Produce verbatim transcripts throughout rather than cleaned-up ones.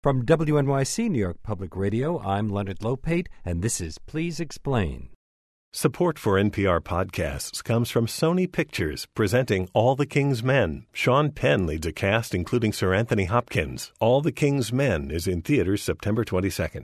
From W N Y C, New York Public Radio, I'm Leonard Lopate, and this is Please Explain. Support for N P R podcasts comes from Sony Pictures, presenting All the King's Men. Sean Penn leads a cast including Sir Anthony Hopkins. All the King's Men is in theaters September twenty-second.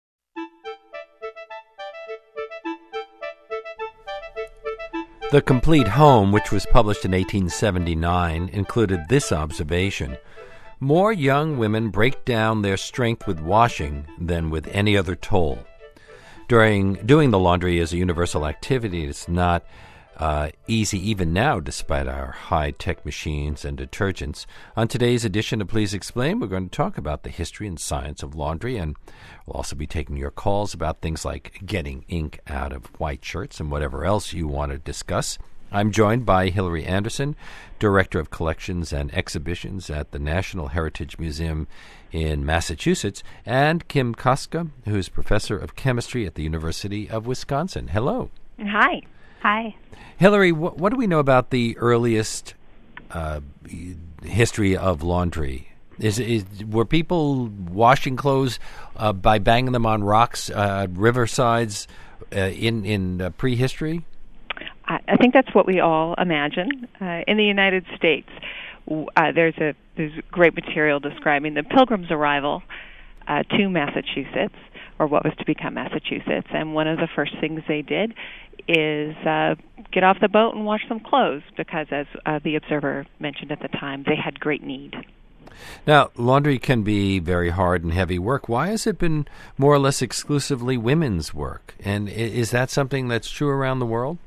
The Complete Home, which was published in eighteen seventy-nine, included this observation. More young women break down their strength with washing than with any other toll. During doing the laundry is a universal activity. It's not uh, easy even now, despite our high-tech machines and detergents. On today's edition of Please Explain, we're going to talk about the history and science of laundry, and we'll also be taking your calls about things like getting ink out of white shirts and whatever else you want to discuss. I'm joined by Hilary Anderson, Director of Collections and Exhibitions at the National Heritage Museum in Massachusetts, and Kim Koska, who's Professor of Chemistry at the University of Wisconsin. Hello. Hi. Hi. Hilary, wh- what do we know about the earliest uh, history of laundry? Is, is Were people washing clothes uh, by banging them on rocks, uh, riversides uh, in, in uh, prehistory? I think that's what we all imagine. Uh, in the United States, uh, there's a there's great material describing the Pilgrims' arrival uh, to Massachusetts, or what was to become Massachusetts. And one of the first things they did is uh, get off the boat and wash some clothes, because, as uh, the Observer mentioned at the time, they had great need. Now, laundry can be very hard and heavy work. Why has it been more or less exclusively women's work? And is that something that's true around the world?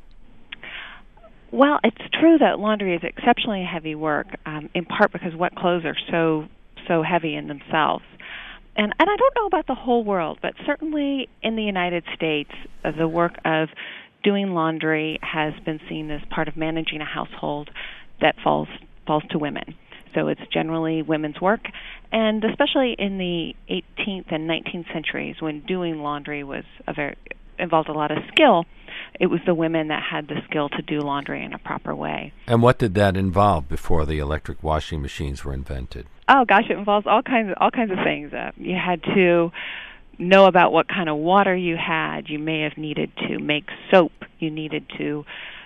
Well, it's true that laundry is exceptionally heavy work, um, in part because wet clothes are so so heavy in themselves. And and I don't know about the whole world, but certainly in the United States, uh, the work of doing laundry has been seen as part of managing a household that falls falls to women. So it's generally women's work, and especially in the eighteenth and nineteenth centuries, when doing laundry was a very involved a lot of skill, it was the women that had the skill to do laundry in a proper way. And what did that involve before the electric washing machines were invented? Oh gosh, it involves all kinds of all kinds of things. Uh, you had to know about what kind of water you had. You may have needed to make soap. You needed to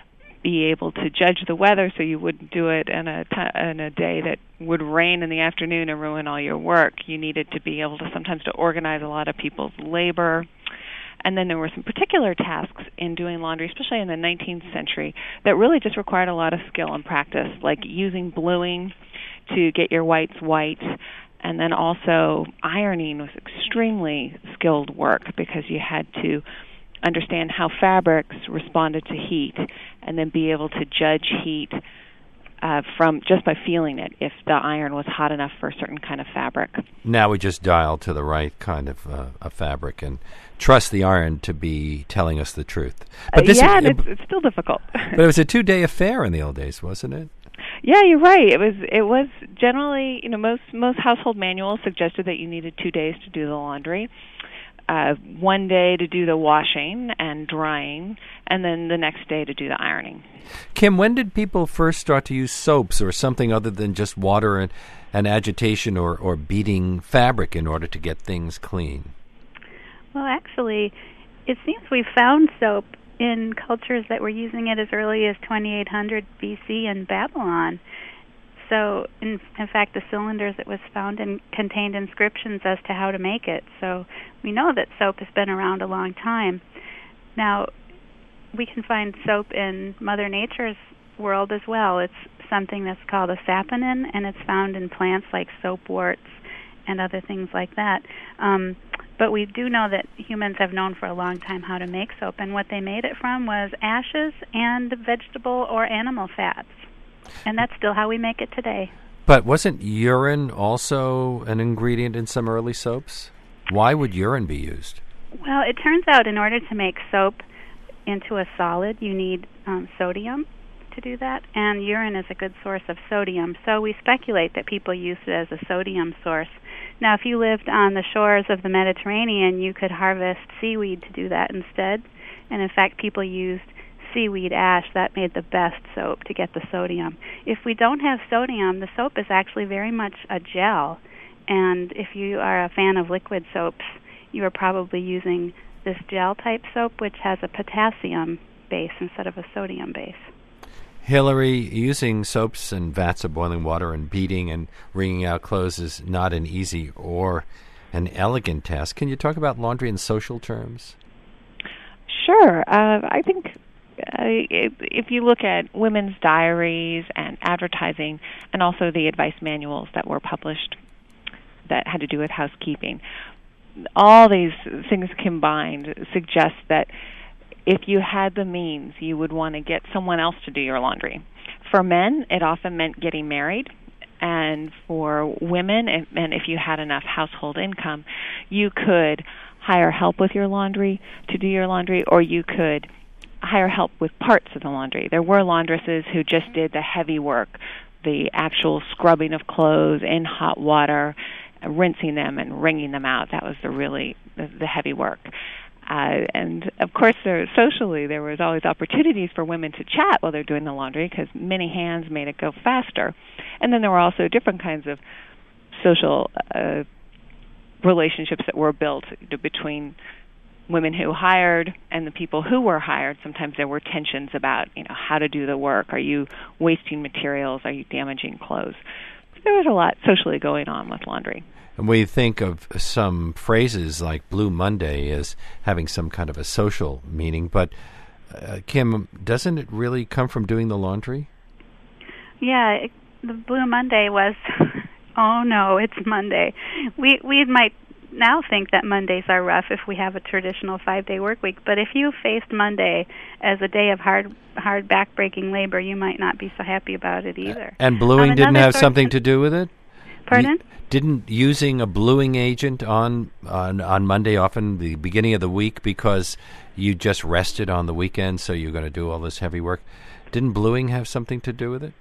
be able to judge the weather so you wouldn't do it in a t- in a day that would rain in the afternoon and ruin all your work. You needed to be able to sometimes to organize a lot of people's labor. And then there were some particular tasks in doing laundry, especially in the nineteenth century, that really just required a lot of skill and practice, like using bluing to get your whites white. And then also ironing was extremely skilled work, because you had to understand how fabrics responded to heat and then be able to judge heat Uh, from just by feeling it, if the iron was hot enough for a certain kind of fabric. Now we just dial to the right kind of uh, a fabric and trust the iron to be telling us the truth. But this uh, yeah, is, and it's, it's still difficult. But it was a two-day affair in the old days, wasn't it? Yeah, you're right. It was. It was generally, you know, most most household manuals suggested that you needed two days to do the laundry. Uh, one day to do the washing and drying, and then the next day to do the ironing. Kim, when did people first start to use soaps or something other than just water and, and agitation or, or beating fabric in order to get things clean? Well, actually, it seems we've found soap in cultures that were using it as early as twenty-eight hundred B C in Babylon. So, in, in fact, the cylinders it was found in contained inscriptions as to how to make it. So we know that soap has been around a long time. Now, we can find soap in Mother Nature's world as well. It's something that's called a saponin, and it's found in plants like soapworts and other things like that. Um, but we do know that humans have known for a long time how to make soap, and what they made it from was ashes and vegetable or animal fats. And that's still how we make it today. But wasn't urine also an ingredient in some early soaps? Why would urine be used? Well, it turns out in order to make soap into a solid, you need um, sodium to do that, and urine is a good source of sodium. So we speculate that people used it as a sodium source. Now, if you lived on the shores of the Mediterranean, you could harvest seaweed to do that instead. And in fact, people used seaweed ash. That made the best soap to get the sodium. If we don't have sodium, the soap is actually very much a gel, And if you are a fan of liquid soaps, you are probably using this gel-type soap, which has a potassium base instead of a sodium base. Hillary, using soaps and vats of boiling water and beating and wringing out clothes is not an easy or an elegant task. Can you talk about laundry in social terms? Sure. Uh, I think uh, if, if you look at women's diaries and advertising and also the advice manuals that were published that had to do with housekeeping, all these things combined suggest that if you had the means, you would want to get someone else to do your laundry. For men, it often meant getting married. And for women, it meant if you had enough household income, you could hire help with your laundry to do your laundry, or you could hire help with parts of the laundry. There were laundresses who just did the heavy work, the actual scrubbing of clothes in hot water, rinsing them and wringing them out. That was the really the, the heavy work. Uh, and, of course, there, socially, there was always opportunities for women to chat while they're doing the laundry because many hands made it go faster. And then there were also different kinds of social uh, relationships that were built between women who hired and the people who were hired. Sometimes there were tensions about, you know, how to do the work. Are you wasting materials? Are you damaging clothes? There was a lot socially going on with laundry. And we think of some phrases like Blue Monday as having some kind of a social meaning, but uh, Kim, doesn't it really come from doing the laundry? Yeah, it, the Blue Monday was, oh no, it's Monday. We we might now think that Mondays are rough if we have a traditional five-day work week, but if you faced Monday as a day of hard hard back-breaking labor, you might not be so happy about it either. And bluing um, didn't have something to do with it? Pardon? You, didn't using a bluing agent on, on on Monday, often the beginning of the week, because you just rested on the weekend, so you're going to do all this heavy work, didn't bluing have something to do with it?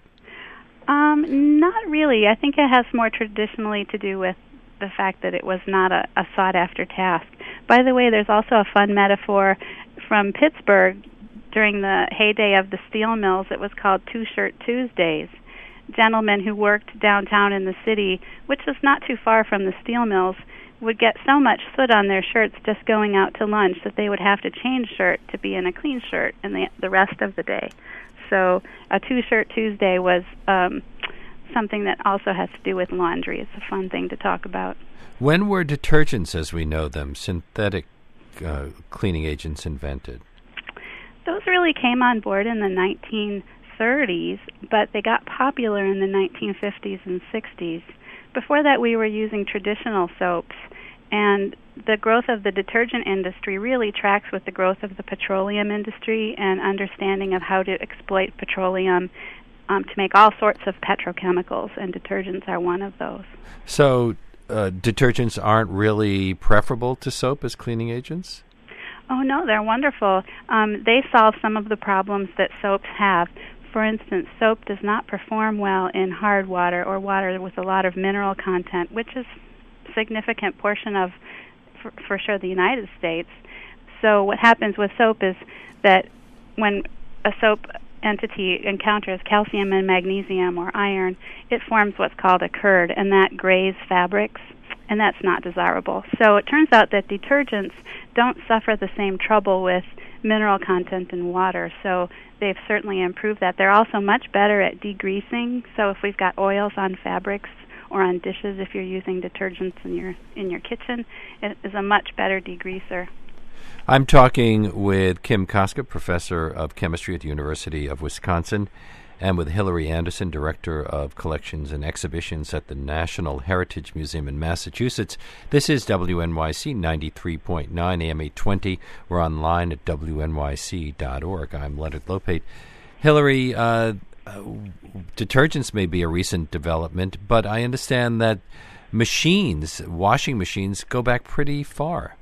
Um, not really. I think it has more traditionally to do with the fact that it was not a, a sought-after task. By the way, there's also a fun metaphor from Pittsburgh during the heyday of the steel mills. It was called Two-Shirt Tuesdays. Gentlemen who worked downtown in the city, which was not too far from the steel mills, would get so much soot on their shirts just going out to lunch that they would have to change shirt to be in a clean shirt in the, the rest of the day. So a Two-Shirt Tuesday was um, something that also has to do with laundry. It's a fun thing to talk about. When were detergents, as we know them, synthetic uh, cleaning agents, invented? Those really came on board in the nineteen thirties, but they got popular in the nineteen fifties and sixties. Before that, we were using traditional soaps, and the growth of the detergent industry really tracks with the growth of the petroleum industry and understanding of how to exploit petroleum um, to make all sorts of petrochemicals, and detergents are one of those. So uh, detergents aren't really preferable to soap as cleaning agents? Oh, no, they're wonderful. Um, they solve some of the problems that soaps have. For instance, soap does not perform well in hard water or water with a lot of mineral content, which is a significant portion of, for, for sure, the United States. So what happens with soap is that when a soap entity encounters calcium and magnesium or iron, it forms what's called a curd, and that grays fabrics, and that's not desirable. So it turns out that detergents don't suffer the same trouble with mineral content in water, so they've certainly improved that. They're also much better at degreasing, so if we've got oils on fabrics or on dishes, if you're using detergents in your in your kitchen, it is a much better degreaser. I'm talking with Kim Koska, professor of chemistry at the University of Wisconsin, and with Hillary Anderson, director of collections and exhibitions at the National Heritage Museum in Massachusetts. This is W N Y C ninety-three point nine A M eight twenty. We're online at W N Y C dot org. I'm Leonard Lopate. Hillary, uh, uh, detergents may be a recent development, but I understand that machines, washing machines, go back pretty far.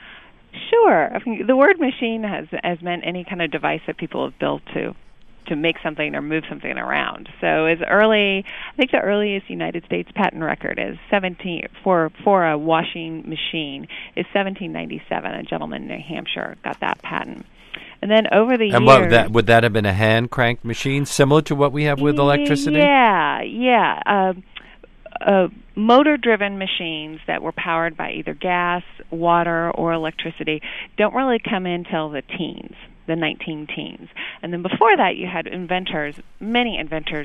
Sure. I mean, the word machine has, has meant any kind of device that people have built to to make something or move something around. So as early, I think the earliest United States patent record is seventeen for for a washing machine is seventeen ninety-seven. A gentleman in New Hampshire got that patent. And then over the and years... And that, would that have been a hand-cranked machine, similar to what we have with electricity? Yeah, yeah. Um, uh, motor-driven machines that were powered by either gas, water, or electricity don't really come in till the teens, the nineteen teens. And then before that, you had inventors, many inventors,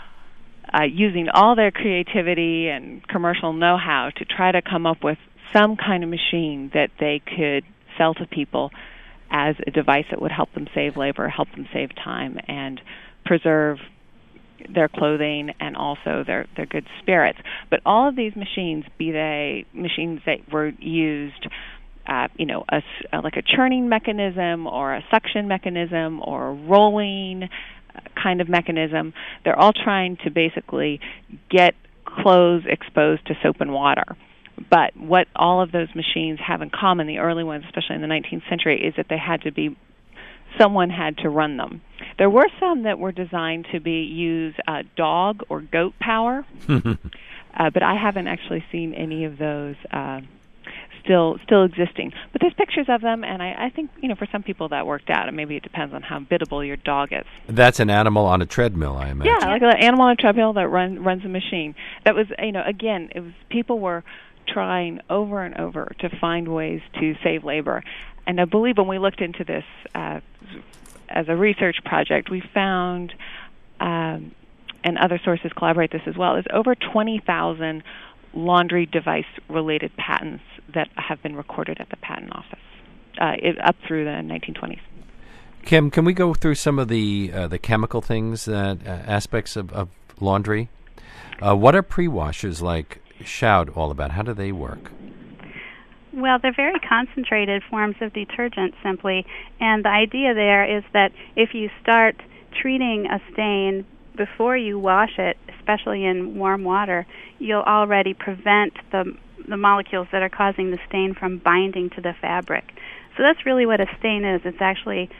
uh, using all their creativity and commercial know-how to try to come up with some kind of machine that they could sell to people as a device that would help them save labor, help them save time, and preserve their clothing and also their, their good spirits. But all of these machines, be they machines that were used, uh, you know, a, uh, like a churning mechanism or a suction mechanism or a rolling kind of mechanism, they're all trying to basically get clothes exposed to soap and water. But what all of those machines have in common, the early ones, especially in the nineteenth century, is that they had to be, someone had to run them. There were some that were designed to be use uh, dog or goat power, uh, but I haven't actually seen any of those uh, still still existing. But there's pictures of them, and I, I think, you know, for some people that worked out, and maybe it depends on how biddable your dog is. That's an animal on a treadmill, I imagine. Yeah, like an animal on a treadmill that run, runs a machine. That was, you know, again, it was people were trying over and over to find ways to save labor. And I believe when we looked into this uh, as a research project, we found, um, and other sources corroborate this as well, is over twenty thousand laundry device-related patents that have been recorded at the Patent Office uh, it, up through the nineteen twenties. Kim, can we go through some of the uh, the chemical things, that uh, aspects of, of laundry? Uh, what are pre-washers like Shout all about? How do they work? Well, they're very concentrated forms of detergent, simply, and the idea there is that if you start treating a stain before you wash it, especially in warm water, you'll already prevent the the molecules that are causing the stain from binding to the fabric. So that's really what a stain is. It's actually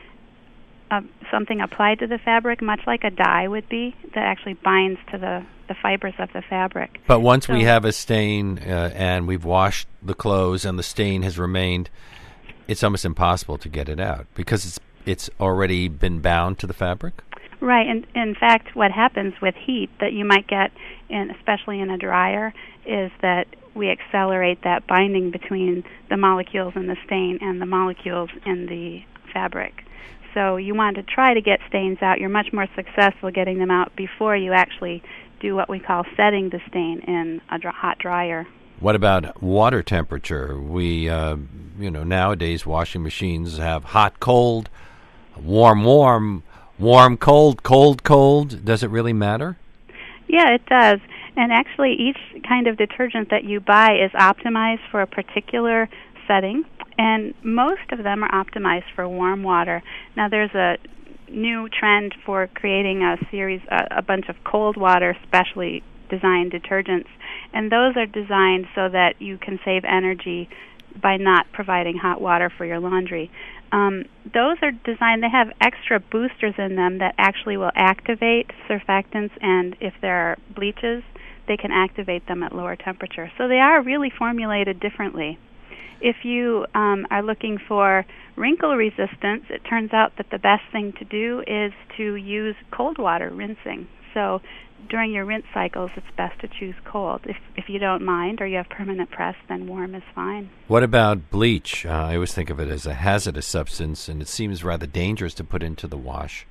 uh, something applied to the fabric, much like a dye would be, that actually binds to the, the fibers of the fabric. But once so, we have a stain uh, and we've washed the clothes and the stain has remained, it's almost impossible to get it out because it's it's already been bound to the fabric? Right, and in fact, what happens with heat that you might get, in, especially in a dryer, is that we accelerate that binding between the molecules in the stain and the molecules in the fabric. So you want to try to get stains out. You're much more successful getting them out before you actually do what we call setting the stain in a dr- hot dryer. What about water temperature? We, uh, you know, nowadays washing machines have hot, cold, warm, warm, warm, cold, cold, cold. Does it really matter? Yeah, it does. And actually, each kind of detergent that you buy is optimized for a particular setting, and most of them are optimized for warm water. Now, there's a new trend for creating a series, a, a bunch of cold water, specially designed detergents, and those are designed so that you can save energy by not providing hot water for your laundry. Um, those are designed, they have extra boosters in them that actually will activate surfactants, and if there are bleaches, they can activate them at lower temperature. So they are really formulated differently. If you um, are looking for wrinkle resistance, it turns out that the best thing to do is to use cold water rinsing. So during your rinse cycles, it's best to choose cold. If if you don't mind or you have permanent press, then warm is fine. What about bleach? Uh, I always think of it as a hazardous substance, and it seems rather dangerous to put into the wash.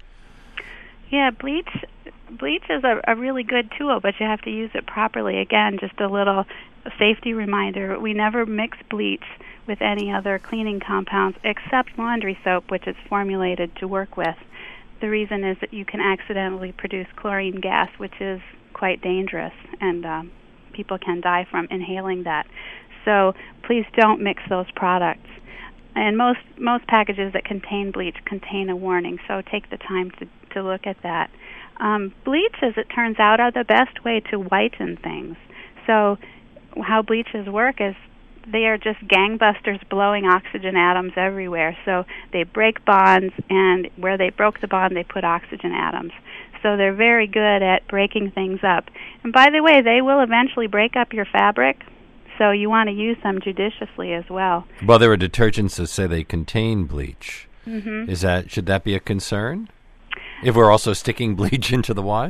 Yeah, bleach bleach is a, a really good tool, but you have to use it properly. Again, just a little safety reminder, we never mix bleach with any other cleaning compounds except laundry soap, which it's formulated to work with. The reason is that you can accidentally produce chlorine gas, which is quite dangerous, and um, people can die from inhaling that. So please don't mix those products. And most most packages that contain bleach contain a warning, so take the time to, to look at that. Um, bleach, as it turns out, are the best way to whiten things. So how bleaches work is they are just gangbusters blowing oxygen atoms everywhere. So they break bonds, and where they broke the bond, they put oxygen atoms. So they're very good at breaking things up. And by the way, they will eventually break up your fabric, so you want to use them judiciously as well. Well, there are detergents that say they contain bleach. Mm-hmm. Is that should that be a concern? If we're also sticking bleach into the wash?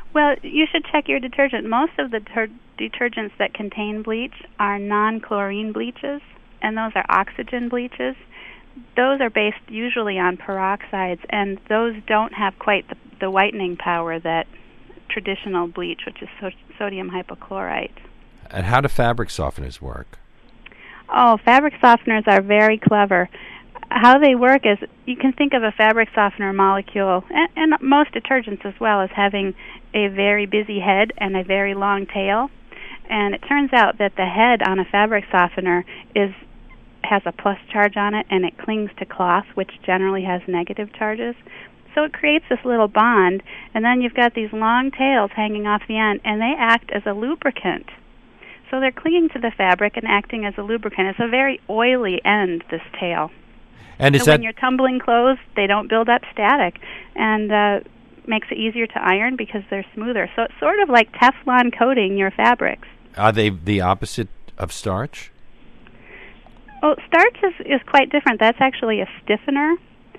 Well, you should check your detergent. Most of the ter- detergents that contain bleach are non-chlorine bleaches, and those are oxygen bleaches. Those are based usually on peroxides, and those don't have quite the, the whitening power that traditional bleach, which is so- sodium hypochlorite. And how do fabric softeners work? Oh, fabric softeners are very clever. How they work is you can think of a fabric softener molecule, and, and most detergents as well, as having a very busy head and a very long tail. And it turns out that the head on a fabric softener is has a plus charge on it, and it clings to cloth, which generally has negative charges. So it creates this little bond, and then you've got these long tails hanging off the end, and they act as a lubricant. So they're clinging to the fabric and acting as a lubricant. It's a very oily end, this tail. And is so that when you're tumbling clothes, they don't build up static, and uh, makes it easier to iron because they're smoother. So it's sort of like Teflon coating your fabrics. Are they the opposite of starch? Oh, starch is, is quite different. That's actually a stiffener.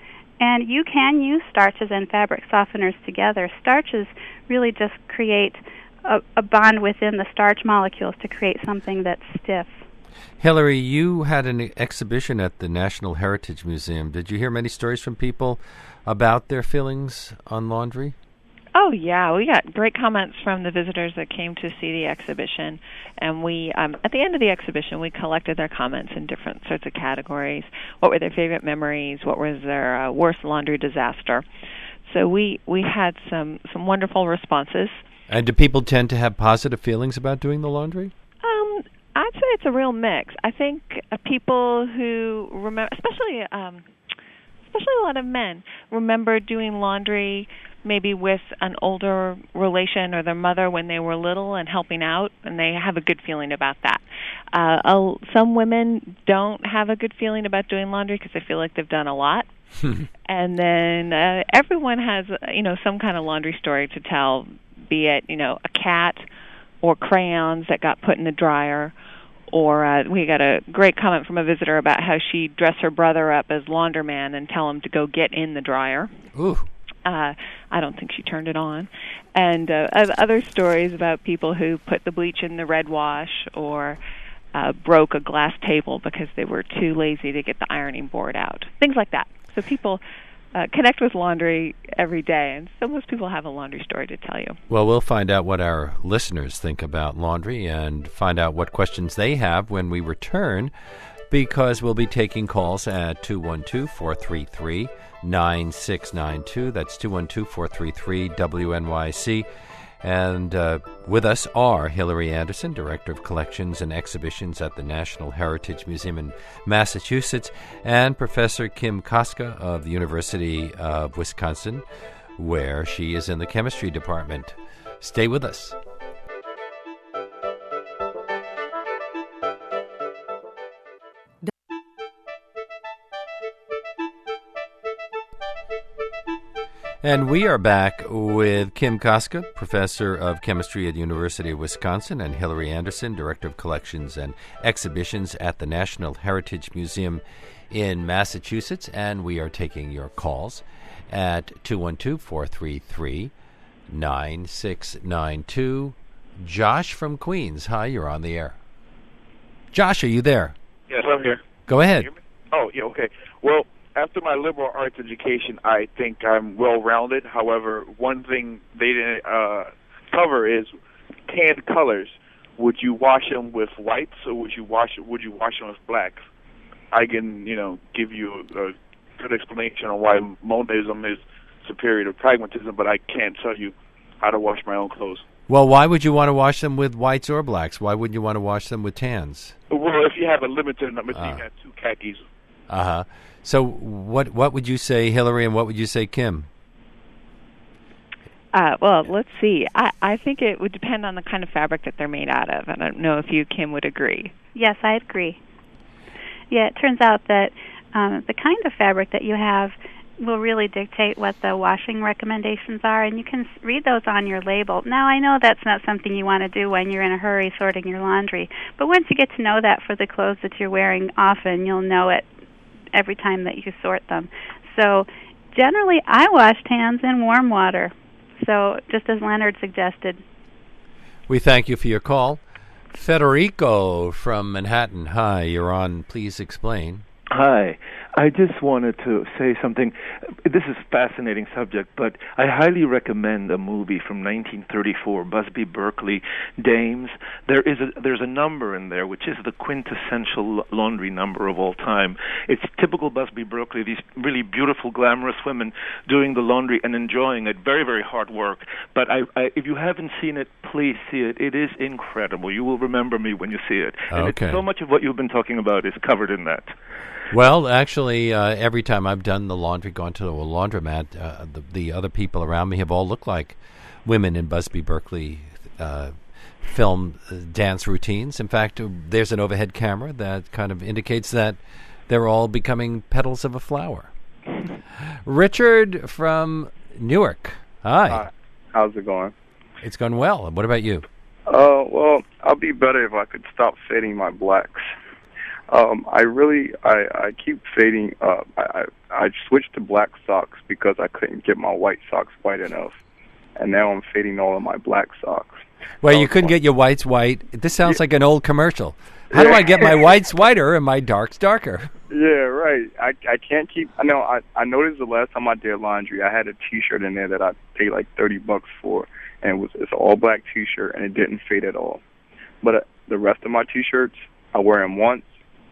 And you can use starches and fabric softeners together. Starches really just create a, a bond within the starch molecules to create something that's stiff. Hillary, you had an exhibition at the National Heritage Museum. Did you hear many stories from people about their feelings on laundry? Oh, yeah. We got great comments from the visitors that came to see the exhibition. And we, um, at the end of the exhibition, we collected their comments in different sorts of categories. What were their favorite memories? What was their uh, worst laundry disaster? So we, we had some, some wonderful responses. And do people tend to have positive feelings about doing the laundry? Um, I'd say it's a real mix. I think uh, people who remember, especially, um, especially a lot of men, remember doing laundry maybe with an older relation or their mother when they were little and helping out, and they have a good feeling about that. Uh, uh, some women don't have a good feeling about doing laundry because they feel like they've done a lot. And then uh, everyone has, you know, some kind of laundry story to tell, be it, you know, a cat or crayons that got put in the dryer, or uh, we got a great comment from a visitor about how she dressed her brother up as laundryman and tell him to go get in the dryer. Ooh. Uh, I don't think she turned it on. And uh, other stories about people who put the bleach in the red wash or uh, broke a glass table because they were too lazy to get the ironing board out. Things like that. So people uh, connect with laundry every day, and so most people have a laundry story to tell you. Well, we'll find out what our listeners think about laundry and find out what questions they have when we return, because we'll be taking calls at two one two, four three three, nine six nine two. That's two one two, four three three, W N Y C. And uh, with us are Hillary Anderson, Director of Collections and Exhibitions at the National Heritage Museum in Massachusetts, and Professor Kim Koska of the University of Wisconsin, where she is in the chemistry department. Stay with us. And we are back with Kim Koska, Professor of Chemistry at the University of Wisconsin, and Hillary Anderson, Director of Collections and Exhibitions at the National Heritage Museum in Massachusetts. And we are taking your calls at two one two, four three three, nine six nine two. Josh from Queens. Hi, you're on the air. Josh, are you there? Yes, I'm here. Go ahead. Can you hear me? Oh, yeah, okay. Well, after my liberal arts education, I think I'm well-rounded. However, one thing they didn't uh, cover is tanned colors. Would you wash them with whites, or would you wash would you wash them with blacks? I can, you know, give you a good explanation on why monism is superior to pragmatism, but I can't tell you how to wash my own clothes. Well, why would you want to wash them with whites or blacks? Why wouldn't you want to wash them with tans? Well, if you have a limited number, uh. you have two khakis. Uh-huh. So what what would you say, Hillary, and what would you say, Kim? Uh, well, let's see. I, I think it would depend on the kind of fabric that they're made out of. I don't know if you, Kim, would agree. Yes, I agree. Yeah, it turns out that um, the kind of fabric that you have will really dictate what the washing recommendations are, and you can read those on your label. Now, I know that's not something you want to do when you're in a hurry sorting your laundry, but once you get to know that for the clothes that you're wearing often, you'll know it every time that you sort them. So generally, I wash tans in warm water. So just as Leonard suggested. We thank you for your call. Federico from Manhattan. Hi, you're on. Please explain. Hi. I just wanted to say something. This is a fascinating subject, but I highly recommend a movie from nineteen thirty-four, Busby Berkeley, Dames. There is a, there's a number in there which is the quintessential laundry number of all time. It's typical Busby Berkeley, these really beautiful, glamorous women doing the laundry and enjoying it. Very, very hard work. But I, I, if you haven't seen it, please see it. It is incredible. You will remember me when you see it. And Okay. it's, so much of what you've been talking about is covered in that. Well, actually, uh, every time I've done the laundry, gone to a laundromat, uh, the, the other people around me have all looked like women in Busby Berkeley uh, film uh, dance routines. In fact, uh, there's an overhead camera that kind of indicates that they're all becoming petals of a flower. Richard from Newark. Hi. Hi. How's it going? It's going well. What about you? Uh, well, I'll be better if I could stop fading my blacks. Um, I really, I, I keep fading. Uh, I, I, I switched to black socks because I couldn't get my white socks white enough, and now I'm fading all of my black socks. Well, So you couldn't fun. get your whites white. This sounds like an old commercial. How do I get my whites whiter and my darks darker? Yeah, right. I I can't keep. I know. I I noticed the last time I did laundry, I had a T-shirt in there that I paid like thirty bucks for, and it was it's an all black T-shirt, and it didn't fade at all. But uh, the rest of my T-shirts, I wear them once.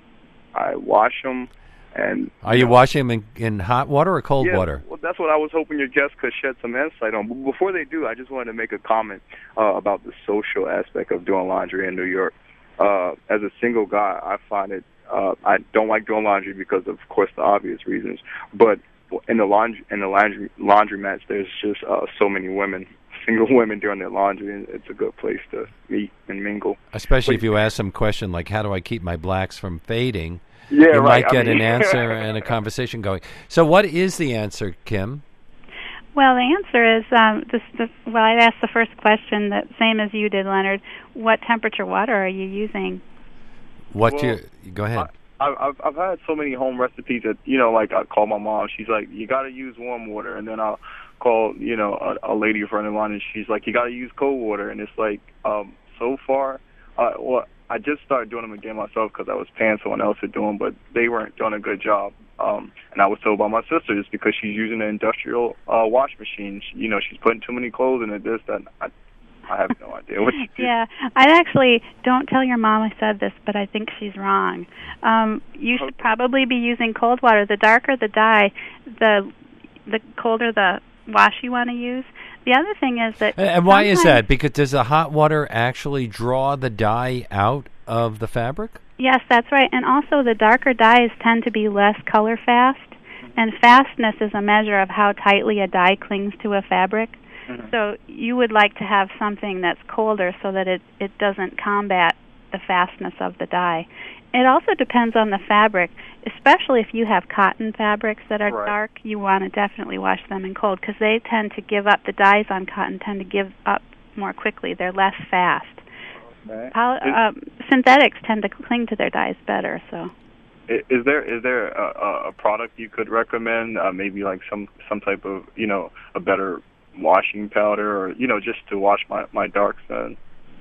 I wash them, and Are you washing them in, in hot water or cold yeah, water? Well, that's what I was hoping your guests could shed some insight on. But before they do, I just wanted to make a comment uh, about the social aspect of doing laundry in New York. Uh, as a single guy, I find it. Uh, I don't like doing laundry because, of course, the obvious reasons. But in the laundry, in the laundry laundromats, there's just uh, so many women. Single women doing their laundry, and it's a good place to meet and mingle. Especially But- if you ask some question like, how do I keep my blacks from fading? Yeah, you right. might get I mean, an answer and a conversation going. So what is the answer, Kim? Well, the answer is, um, this, this, well, I'd ask the first question, that same as you did, Leonard. What temperature water are you using? What Well, you go ahead. I, I've I've had so many home recipes that, you know, like I call my mom. She's like, you got to use warm water, and then I'll call, you know, a, a lady friend of mine, and she's like, you got to use cold water, and it's like, um, so far, uh, well, I just started doing them again myself because I was paying someone else to do them, but they weren't doing a good job. Um, and I was told by my sister it's because she's using an industrial uh, wash machine. She, you know, she's putting too many clothes in it. This, that. I, I have no idea what she did. Yeah, I actually don't tell your mom I said this, but I think she's wrong. Um, you should probably be using cold water. The darker the dye, the the colder the wash you want to use. The other thing is that And why is sometimes- that? Because does the hot water actually draw the dye out of the fabric? Yes, that's right. And also the darker dyes tend to be less color fast, and fastness is a measure of how tightly a dye clings to a fabric. Mm-hmm. So you would like to have something that's colder so that it, it doesn't combat the fastness of the dye. It also depends on the fabric, especially if you have cotton fabrics that are Right. dark. You want to definitely wash them in cold because they tend to give up, the dyes on cotton tend to give up more quickly. They're less fast. Okay. Poly, Is- um, synthetics tend to cling to their dyes better, so... I- Is there is there a, a- a product you could recommend? Uh, maybe like some some type of, you know, a better washing powder, or, you know, just to wash my my darks in.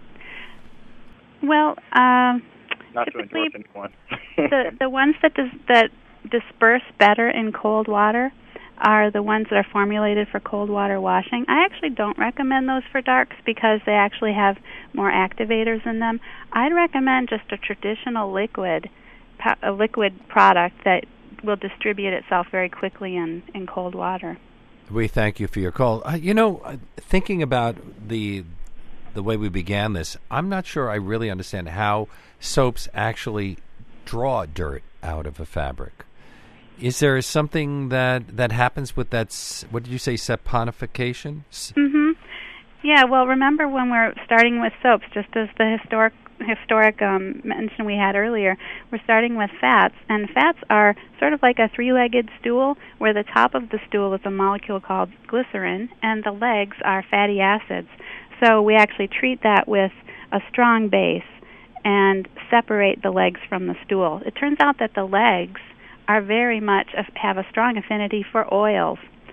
Well, um, Not to typically endorse anyone. the the ones that dis, that disperse better in cold water are the ones that are formulated for cold water washing. I actually don't recommend those for darks because they actually have more activators in them. I'd recommend just a traditional liquid, a liquid product that will distribute itself very quickly in, in cold water. We thank you for your call. Uh, you know, uh, thinking about the the way we began this, I'm not sure I really understand how soaps actually draw dirt out of a fabric. Is there something that, that happens with that, s- what did you say, saponification? S- Mm-hmm. Yeah, well, remember when we're starting with soaps, just as the historic historic um, mention we had earlier, we're starting with fats, and fats are sort of like a three-legged stool, where the top of the stool is a molecule called glycerin, and the legs are fatty acids. So we actually treat that with a strong base and separate the legs from the stool. It turns out that the legs are very much have a strong affinity for oils.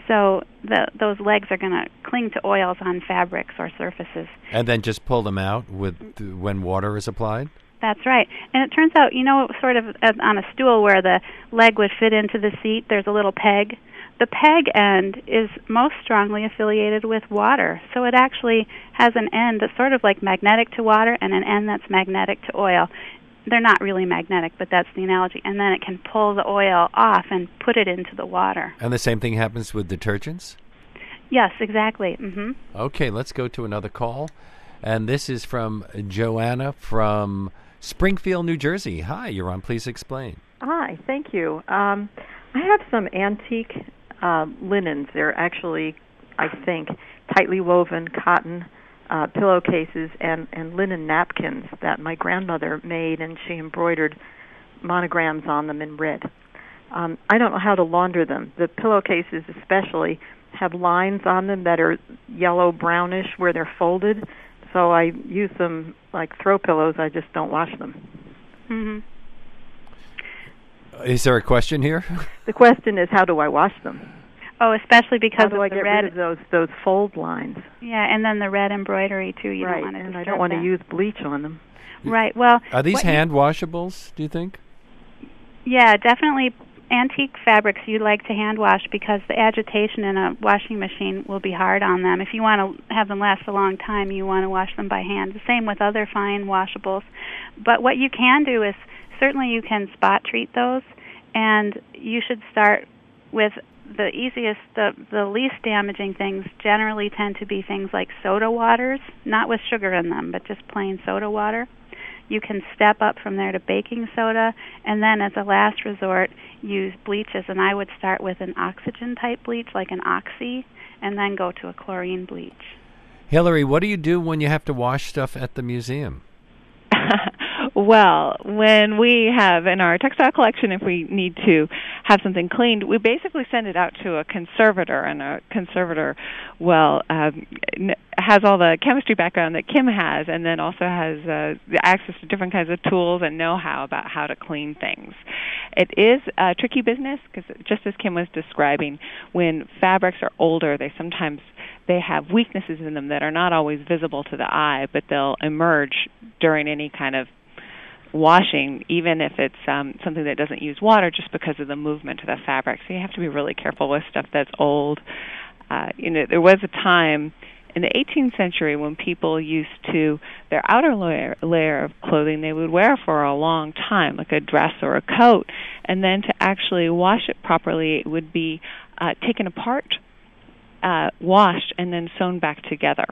So the, those legs are going to cling to oils on fabrics or surfaces. And then just pull them out with when water is applied? That's right. And it turns out, you know, sort of as on a stool where the leg would fit into the seat, there's a little peg. The peg end is most strongly affiliated with water. So it actually has an end that's sort of like magnetic to water and an end that's magnetic to oil. They're not really magnetic, but that's the analogy. And then it can pull the oil off and put it into the water. And the same thing happens with detergents? Yes, exactly. Mm-hmm. Okay, let's go to another call. And this is from Joanna from Springfield, New Jersey. Hi, you're on Please Explain. Hi, thank you. Um, I have some antique uh, linens. They're actually, I think, tightly woven cotton uh, pillowcases and, and linen napkins that my grandmother made, and she embroidered monograms on them in red. Um, I don't know how to launder them. The pillowcases especially have lines on them that are yellow-brownish where they're folded, so I use them like throw pillows. I just don't wash them. Mm-hmm. Is there a question here? The question is, how do I wash them? Oh, especially because how do of I the get red, rid of those those fold lines? Yeah, and then the red embroidery too. You right, don't want to and I disturb don't want that. to use bleach on them. Right. Well, are these what hand washables, do you think? Yeah, definitely. Antique fabrics you like to hand wash because the agitation in a washing machine will be hard on them. If you want to have them last a long time, you want to wash them by hand. The same with other fine washables. But what you can do is certainly you can spot treat those, and you should start with the easiest, the, the least damaging things generally tend to be things like soda waters, not with sugar in them, but just plain soda water. You can step up from there to baking soda, and then as a last resort, use bleaches. And I would start with an oxygen-type bleach, like an Oxy, and then go to a chlorine bleach. Hillary, what do you do when you have to wash stuff at the museum? Well, when we have in our textile collection, if we need to have something cleaned, we basically send it out to a conservator, and a conservator, well, um, has all the chemistry background that Kim has, and then also has uh, the access to different kinds of tools and know-how about how to clean things. It is a tricky business because, just as Kim was describing, when fabrics are older, they sometimes they have weaknesses in them that are not always visible to the eye, but they'll emerge during any kind of washing, even if it's um, something that doesn't use water, just because of the movement of the fabric. So you have to be really careful with stuff that's old. Uh, you know, there was a time in the eighteenth century when people used to, their outer layer, layer of clothing they would wear for a long time, like a dress or a coat, and then to actually wash it properly, it would be uh, taken apart, uh, washed, and then sewn back together.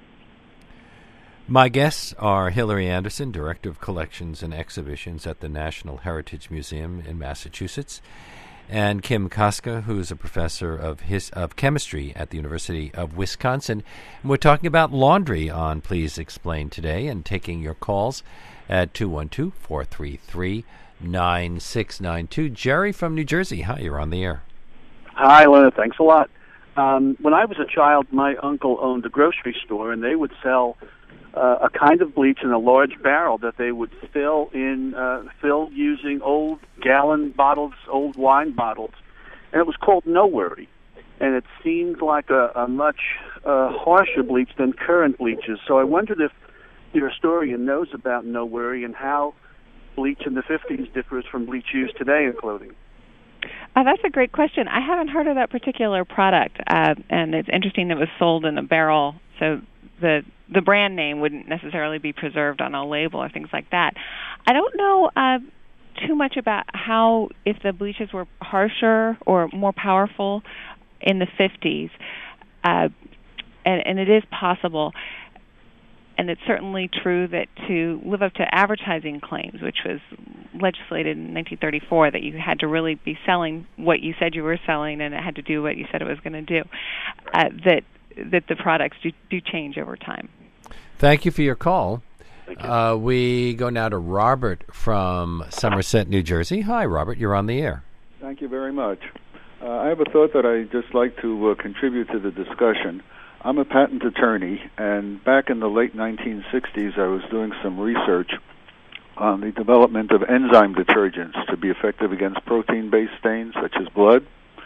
My guests are Hillary Anderson, Director of Collections and Exhibitions at the National Heritage Museum in Massachusetts, and Kim Koska, who is a professor of his, of chemistry at the University of Wisconsin. And we're talking about laundry on Please Explain today, and taking your calls at two one two, four three three, nine six nine two. Jerry from New Jersey, hi, you're on the air. Hi, Leonard, thanks a lot. Um, when I was a child, my uncle owned a grocery store, and they would sell Uh, a kind of bleach in a large barrel that they would fill in, uh, fill using old gallon bottles, old wine bottles, and it was called No Worry. And it seemed like a, a much uh, harsher bleach than current bleaches. So I wondered if your historian knows about No Worry and how bleach in the fifties differs from bleach used today in clothing. Uh, that's a great question. I haven't heard of that particular product, uh, and it's interesting that it was sold in a barrel, so the the brand name wouldn't necessarily be preserved on a label or things like that. I don't know uh, too much about how, if the bleaches were harsher or more powerful in the fifties, uh, and, and it is possible. And it's certainly true that to live up to advertising claims, which was legislated in nineteen thirty-four, that you had to really be selling what you said you were selling, and it had to do what you said it was going to do, uh, that that the products do, do change over time. Thank you for your call. Thank you. Uh, we go now to Robert from Somerset, New Jersey. Hi, Robert. You're on the air. Thank you very much. Uh, I have a thought that I'd just like to uh, contribute to the discussion. I'm a patent attorney, and back in the late nineteen sixties, I was doing some research on the development of enzyme detergents to be effective against protein-based stains, such as blood.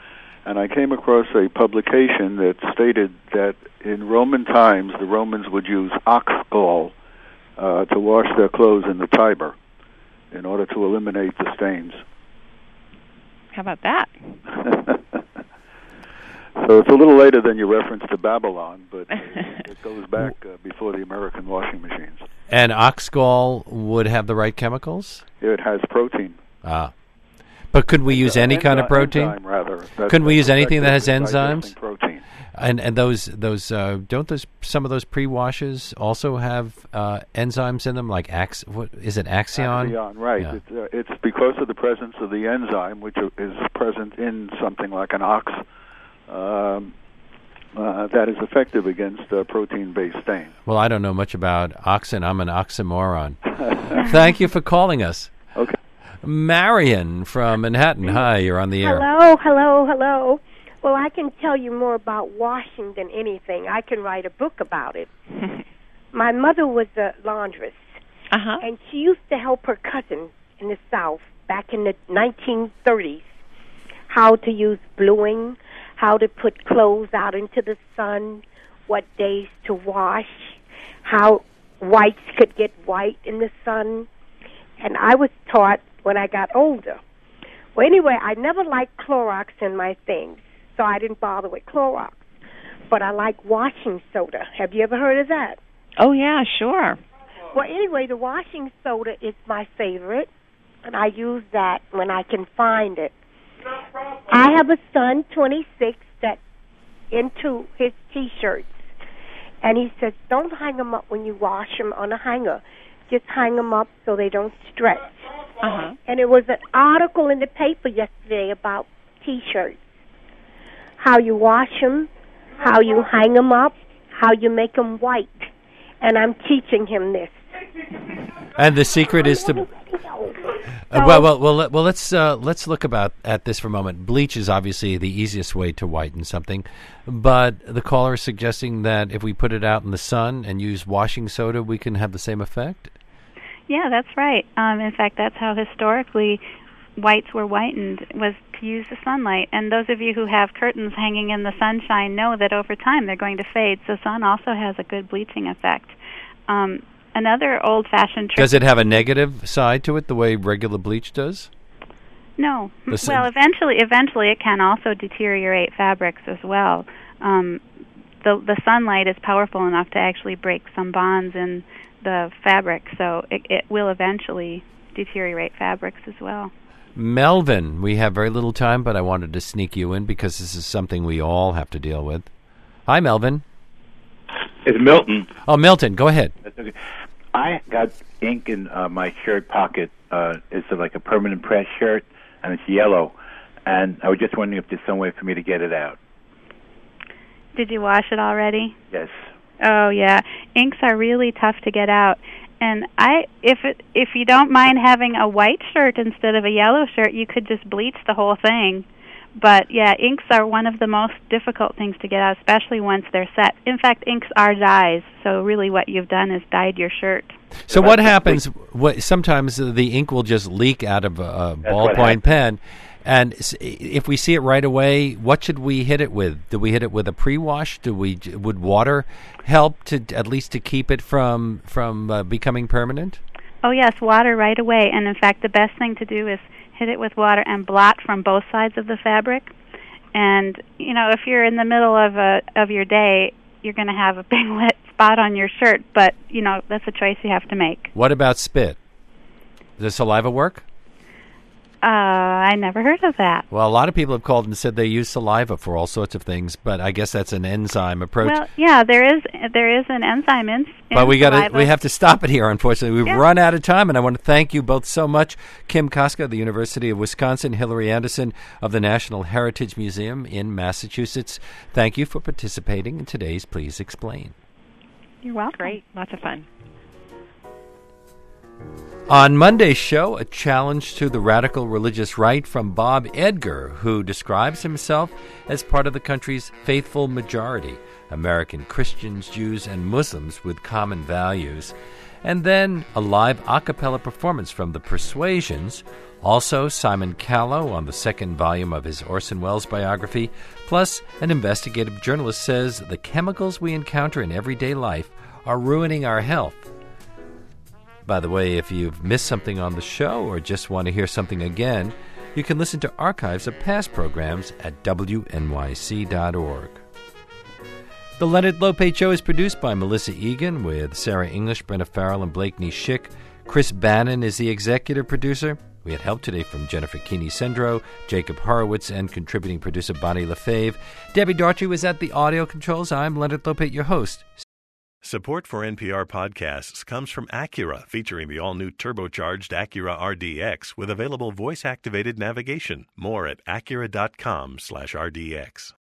and I came across a publication that stated that in Roman times the Romans would use ox gall uh, to wash their clothes in the Tiber in order to eliminate the stains. How about that? So it's a little later than your reference to Babylon, but it goes back uh, before the American washing machines. And ox gall would have the right chemicals? It has protein. Ah. But could we use any enzyme, kind of protein? Enzyme, rather. That's Couldn't we use anything that has enzymes? Digesting protein. And and those those uh, don't those some of those pre-washes also have uh, enzymes in them, like ax what is it Axion? Axion, right? Yeah. It's, uh, it's because of the presence of the enzyme, which is present in something like an ox, um, uh, that is effective against uh, protein-based stain. Well, I don't know much about oxen. I'm an oxymoron. Thank you for calling us. Okay. Marion from Manhattan. Hi, you're on the air. Hello, hello, hello. Well, I can tell you more about washing than anything. I can write a book about it. My mother was a laundress, uh-huh. and she used to help her cousin in the South back in the nineteen thirties how to use bluing, how to put clothes out into the sun, what days to wash, how whites could get white in the sun. And I was taught when I got older. Well, anyway, I never liked Clorox in my things, so I didn't bother with Clorox. But I like washing soda. Have you ever heard of that? Oh, yeah, sure. Well, anyway, the washing soda is my favorite, and I use that when I can find it. I have a son, twenty-six, that's into his T-shirts, and he says, don't hang them up when you wash them on a hanger. Just hang them up so they don't stretch. Uh-huh. And it was an article in the paper yesterday about T-shirts, how you wash them, how you hang them up, how you make them white. And I'm teaching him this. And the secret is to... Uh, well, well, well, let, well. Let's uh, let's look about at this for a moment. Bleach is obviously the easiest way to whiten something, but the caller is suggesting that if we put it out in the sun and use washing soda, we can have the same effect. Yeah, that's right. Um, in fact, that's how historically whites were whitened, was to use the sunlight. And those of you who have curtains hanging in the sunshine know that over time they're going to fade. So sun also has a good bleaching effect. Um, Another old-fashioned trick... Does it have a negative side to it, the way regular bleach does? No. Listen. Well, eventually, eventually, it can also deteriorate fabrics as well. Um, the the sunlight is powerful enough to actually break some bonds in the fabric, so it, it will eventually deteriorate fabrics as well. Melvin, we have very little time, but I wanted to sneak you in because this is something we all have to deal with. Hi, Melvin. It's Milton. Oh, Milton, go ahead. That's okay. I got ink in uh, my shirt pocket. Uh, it's uh, like a permanent press shirt, and it's yellow. And I was just wondering if there's some way for me to get it out. Did you wash it already? Yes. Oh, yeah. Inks are really tough to get out. And I, if it, if you don't mind having a white shirt instead of a yellow shirt, you could just bleach the whole thing. But, yeah, inks are one of the most difficult things to get out, especially once they're set. In fact, inks are dyes, so really what you've done is dyed your shirt. So what happens, what, sometimes the ink will just leak out of a ballpoint pen, and if we see it right away, what should we hit it with? Do we hit it with a pre-wash? Do we, would water help to at least to keep it from, from uh, becoming permanent? Oh, yes, water right away. And, in fact, the best thing to do is hit it with water and blot from both sides of the fabric. And, you know, if you're in the middle of a of your day, you're going to have a big wet spot on your shirt. But, you know, that's a choice you have to make. What about spit? Does saliva work? Uh, I never heard of that. Well, a lot of people have called and said they use saliva for all sorts of things, but I guess that's an enzyme approach. Well, yeah, there is there is an enzyme in, in but we got saliva. we have to stop it here. Unfortunately, we've yeah. run out of time, and I want to thank you both so much, Kim Koska of the University of Wisconsin, Hillary Anderson of the National Heritage Museum in Massachusetts. Thank you for participating in today's Please Explain. You're welcome. Great, lots of fun. On Monday's show, a challenge to the radical religious right from Bob Edgar, who describes himself as part of the country's faithful majority, American Christians, Jews, and Muslims with common values. And then a live a cappella performance from The Persuasions, Also, Simon Callow on the second volume of his Orson Welles biography. Plus, an investigative journalist says the chemicals we encounter in everyday life are ruining our health. By the way, if you've missed something on the show or just want to hear something again, you can listen to archives of past programs at W N Y C dot org. The Leonard Lopate Show is produced by Melissa Egan with Sarah English, Brenna Farrell, and Blakeney Schick. Chris Bannon is the executive producer. We had help today from Jennifer Keeney-Sendro, Jacob Horowitz, and contributing producer Bonnie LaFave. Debbie Daughtry was at the audio controls. I'm Leonard Lopate, your host. Support for N P R podcasts comes from Acura, featuring the all-new turbocharged Acura R D X with available voice-activated navigation. More at acura dot com slash R D X.